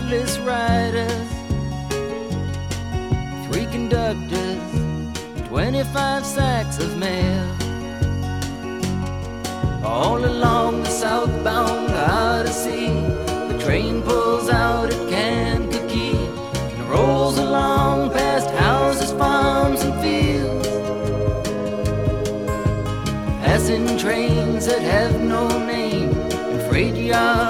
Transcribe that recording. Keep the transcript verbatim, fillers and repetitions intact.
headless riders, three conductors, twenty-five sacks of mail. All along the southbound Odyssey, the train pulls out at Kankakee and rolls along past houses, farms, and fields, passing trains that have no name and freight yards